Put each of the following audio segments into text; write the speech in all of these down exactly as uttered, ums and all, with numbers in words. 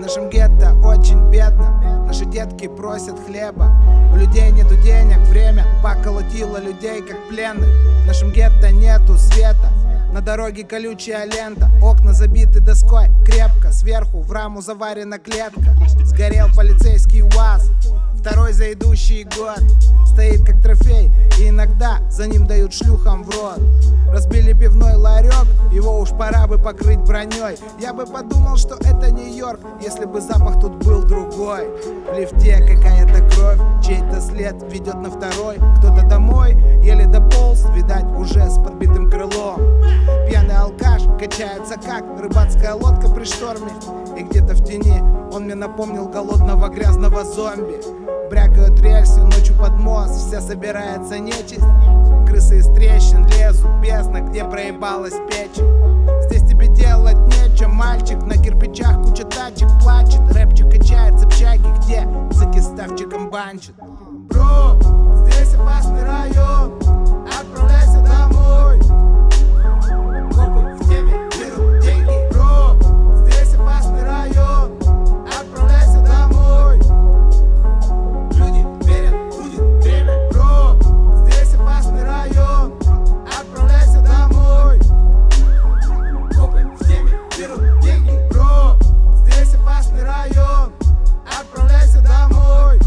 нашем гетто очень бедно. Наши детки просят хлеба. У людей нету денег, время поколотило людей как пленных. В нашем гетто нету света. На дороге колючая лента, окна забиты доской крепко. Сверху в раму заварена клетка. Сгорел полицейский УАЗ, второй за идущий год. Стоит как трофей, и иногда за ним дают шлюхам в рот. Разбили пивной ларек, его уж пора бы покрыть броней. Я бы подумал, что это Нью-Йорк, если бы запах тут был другой. В лифте какая-то кровь, чей-то след ведет на второй. Кто-то домой еле дополз, видать уже с подбитым крылом. Пьяный алкаш качается как рыбацкая лодка при шторме. И где-то в тени он мне напомнил голодного грязного зомби. Брякают рельсы ночью под мост, вся собирается нечисть. Крысы из трещин лезут, бездна, где проебалась печень. Здесь тебе делать нечем, мальчик, на кирпичах куча тачек плачет. Рэпчик качается в общаге, где цыки ставчиком банчат. Бро, здесь опасный район, отправляйся домой. Копы в теме берут деньги. Бро, здесь опасный район, отправляйся домой. Люди верят, будет время. Бро, здесь опасный район, отправляйся домой. Копы в теме берут деньги. Бро, здесь опасный район, отправляйся домой.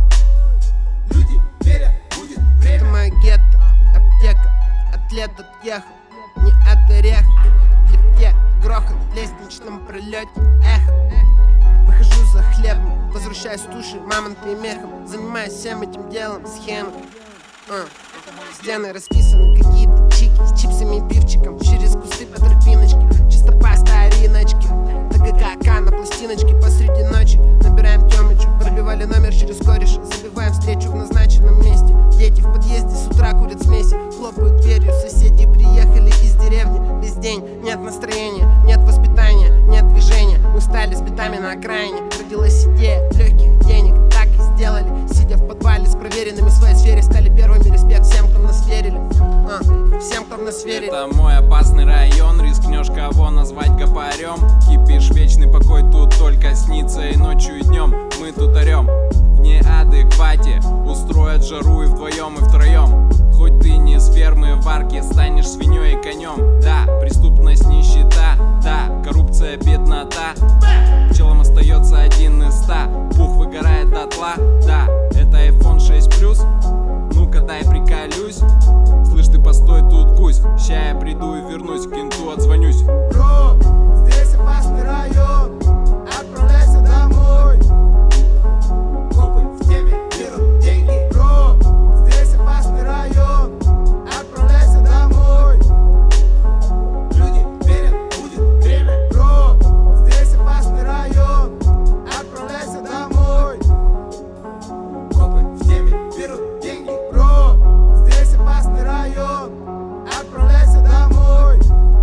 Люди верят, будет время. Это моя гетто, аптека, атлет отъехал, не от ореха. В лифте грохот, в лестничном пролете эхо. Выхожу за хлебом, возвращаюсь с тушей, мамонтом и мехом. Занимаюсь всем этим делом, схемой. uh. Стены расписаны, какие-то чики с чипсами и пивчиком. Через кусты по тропиночке, чисто по стариночке. ТГК на пластиночке посреди ночи. Набираем Тёмычу, пробивали номер через кореша. Забиваем встречу в назначенном месте. Дети в подъезде с утра курят смеси. Хлопают дверью, соседи приехали из деревни. Весь день нет настроения, нет воспитания, нет движения. Мы встали с битами на окраине. Родилась идея легких денег, так и сделали. Сидя в подвале с проверенными в своей сфере. Стали первыми, респект всем, кто в нас верили. а, Всем, кто в нас верили. Это мой опасный район, рискнешь кого назвать гопарем. Кипишь, вечный покой тут только снится и ночью, и днем. Мы тут орем в неадеквате, устроят жару и вдвоем, и втроем. Хоть ты не с фермы в арке, станешь свиньей и конем. Да, преступность, нищета, да, коррупция, беднота. Пчелам остается один из ста, пух выгорает дотла. Да, это айфон шесть плюс, ну-ка дай приколюсь. Слышь, ты постой тут, гусь, ща я приду и вернусь, к кенту отзвонюсь. Бро, здесь опасный район, отправляйся домой. Копы в теме берут деньги. Бро, здесь опасный район, отправляйся домой. Люди верят, будет время. Бро, здесь опасный район, отправляйся домой. Копы в теме берут деньги. Бро, здесь опасный район, отправляйся домой.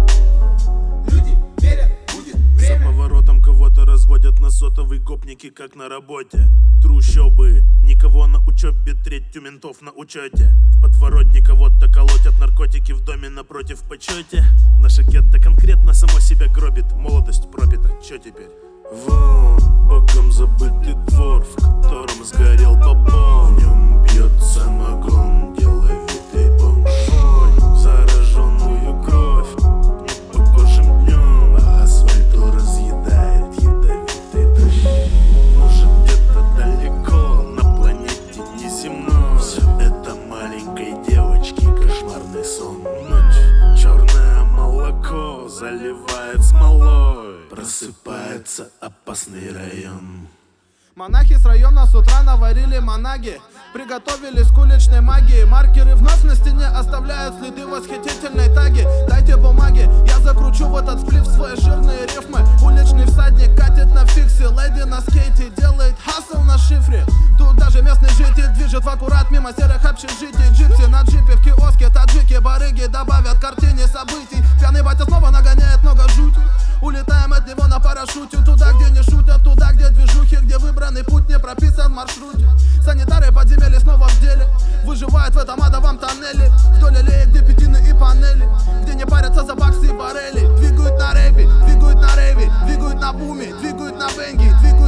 Люди верят, будет время. За поворотом кого-то разводят на сотовый, гопники как на работе. Трущобы, никого на учебе, треть у ментов на учете. В подворотне кого-то колотят, наркотики в доме напротив почете. Наша гетто конкретно само себя гробит, молодость пропита, чё теперь? Вон, богом забытый двор, в котором сгорел бабон. В нем бьет самогон, деловитый бомжой. Зараженную кровь непогожим днем, а асфальту разъедает ядовитый дождь. Может, где-то далеко, на планете неземной, все это маленькой девочки кошмарный сон. Ночь, черное молоко заливает смолой. Просыпается опасный район. Монахи с района с утра наварили манаги, приготовились к уличной магии. Маркеры вновь на стене оставляют следы восхитительной таги. Дайте бумаги, я закручу в этот сплив свои жирные рифмы. Уличный всадник катит на фиксе, леди на скейте делает хасл на шифре. Тут даже местный житель движет в аккурат мимо серых общежитий. Джипси на джипе в киоске, таджики, барыги добавят картине событий. Пьяный батя снова нагоняет много жути. Улетаем от него на парашюте, туда, где не шутят, туда, где движухи, где выбранный путь не прописан в маршруте. Санитары подземелья снова в деле, выживают в этом адовом тоннеле. Вдоль аллеи, где пятины и панели, где не парятся за баксы и барели. Двигают на рэпе, двигают на рейве, двигают на буме, двигают на бенге, двигают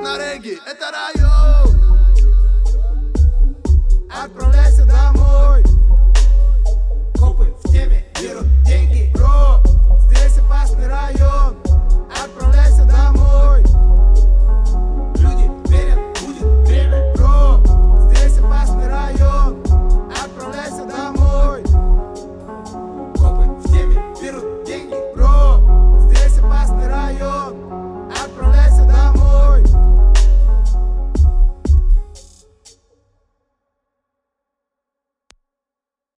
на регги, это район. Отправляйся домой.